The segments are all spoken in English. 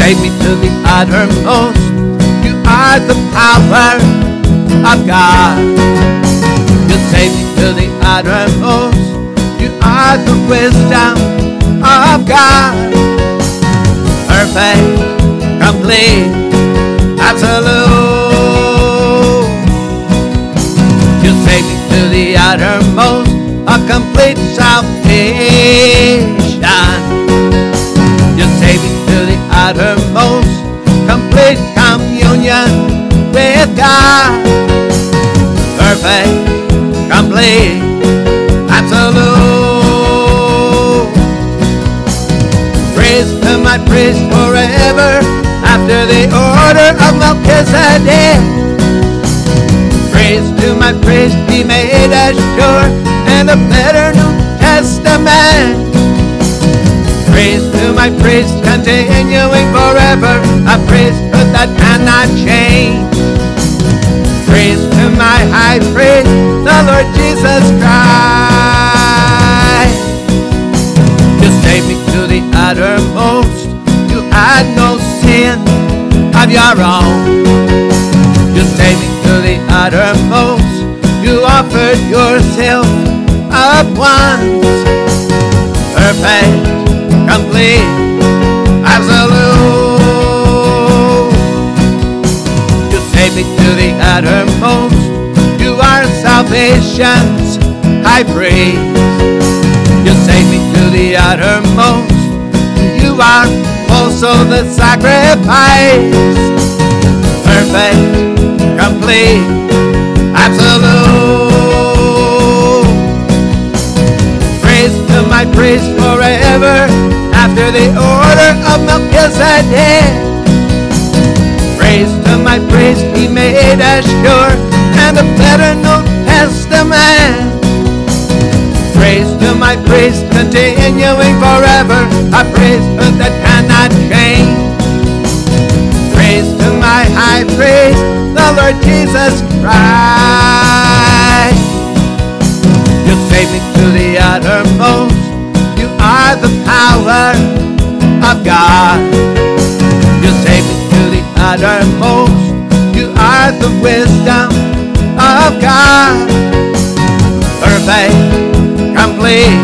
take me to the uttermost. You are the power of God. You take me to the uttermost. You are the wisdom of God. Perfect, complete, absolute. You take me to the uttermost, a complete salvation. You take me to the uttermost, complete communion with God. Perfect, complete, absolute. Praise to my priest forever, after the order of Melchizedek. Praise to my priest, be made as sure, and a better New Testament. Praise to my priest, continuing forever, a priesthood that cannot change. Praise to my high priest, the Lord Jesus Christ. You take me to the uttermost. You had no sin of your own. You take me to the uttermost. You offered yourself up once. Perfect, complete, absolute. You take me to the uttermost. You are salvation's high priest. You take me to the uttermost. You are also the sacrifice. Perfect, complete, absolute. Praise to my priest forever, after the order of Melchizedek. Praise to my priest, he made us sure, and a better New Testament. Praise to my priest, continuing forever, a priesthood that cannot change. Praise to my high priest, the Lord Jesus Christ. You take me to the uttermost. You are the power of God. You take me to the uttermost. You are the wisdom of God. Perfect, complete,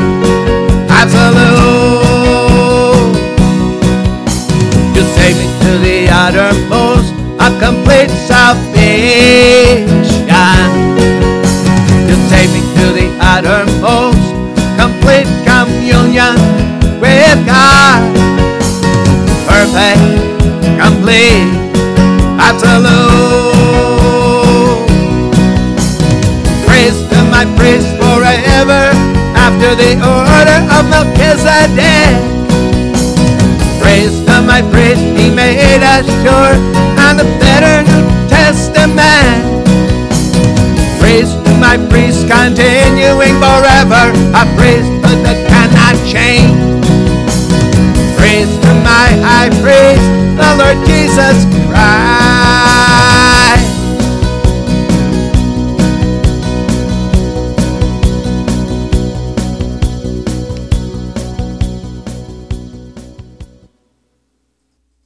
absolute. You take me to the uttermost, a complete salvation. You take me to the uttermost, complete communion with God. Perfect, complete, absolute. Praise to my priest forever, after the order of Melchizedek. Praise to my priest, he made us sure, and a better New Testament. Praise to my priest, continuing forever, a priest